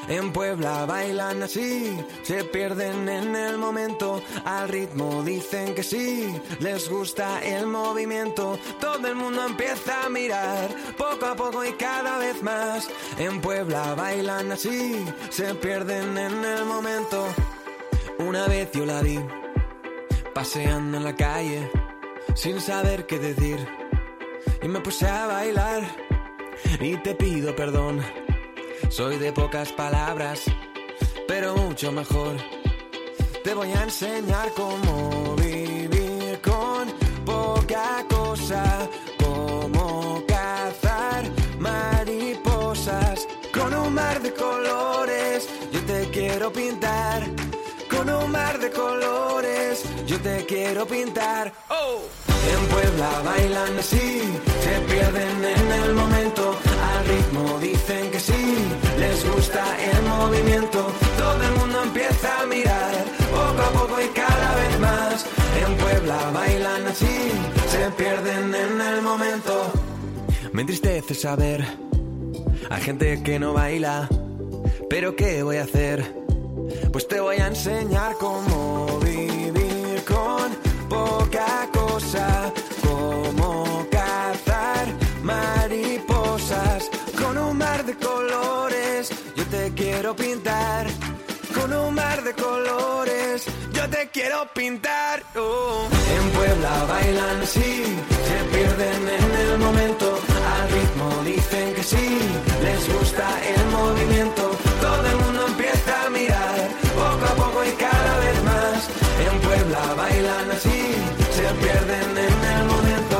En Puebla bailan así, se pierden en el momento, al ritmo dicen que sí, les gusta el movimiento, todo el mundo empieza a mirar, poco a poco y cada vez más. En Puebla bailan así, se pierden en el momento. Una vez yo la vi, paseando en la calle, sin saber qué decir, y me puse a bailar, y te pido perdón. Soy de pocas palabras, pero mucho mejor. Te voy a enseñar cómo vivir con poca cosa, cómo cazar mariposas. Con un mar de colores yo te quiero pintar. Con un mar de colores yo te quiero pintar. ¡Oh! En Puebla bailan así, se pierden en el momento, al ritmo dicen que sí, les gusta el movimiento, todo el mundo empieza a mirar, poco a poco y cada vez más. En Puebla bailan así, se pierden en el momento. Me entristece saber, hay gente que no baila, pero ¿qué voy a hacer? Pues te voy a enseñar cómo vivir con poca cosa, cómo cazar mariposas. Con un mar de colores yo te quiero pintar. Con un mar de colores yo te quiero pintar. Oh. En Puebla bailan así, se pierden en el momento, al ritmo dicen que sí, les gusta el movimiento, todo el mundo empieza a mirar, poco a poco y cada vez más. En Puebla bailan así, se pierden en el momento.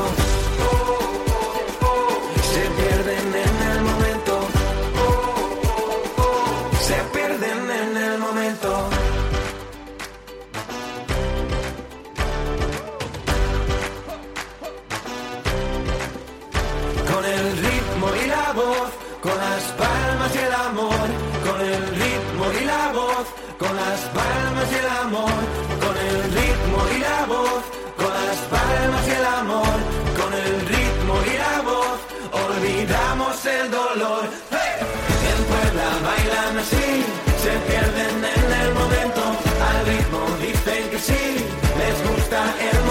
Se pierden en el momento. Se pierden en el momento. Con el ritmo y la voz, con las palmas y el amor, con el ritmo y la voz, con las palmas y el amor, con el ritmo y la voz, con las palmas y el amor, con el ritmo y la voz, olvidamos el dolor. ¡Hey! En Puebla bailan así, se pierden en el momento, al ritmo dicen que sí, les gusta el